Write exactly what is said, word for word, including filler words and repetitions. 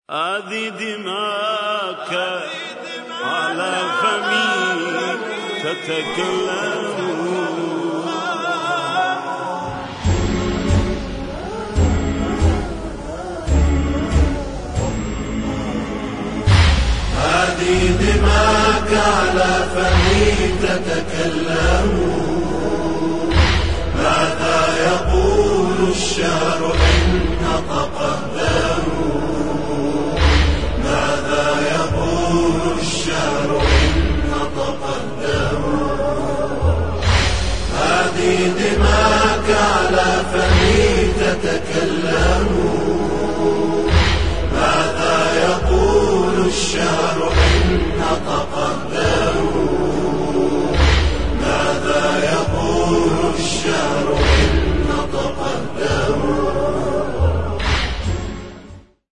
هذه دماك على فمي تتكلم. هذه دماك على فمي تتكلم. ماذا يقول الشعر إن نطق الدم؟ ماذا يقول الشعر إن نطق الدم؟ هذه دماك على فمي تتكلم. ماذا يقول الشعر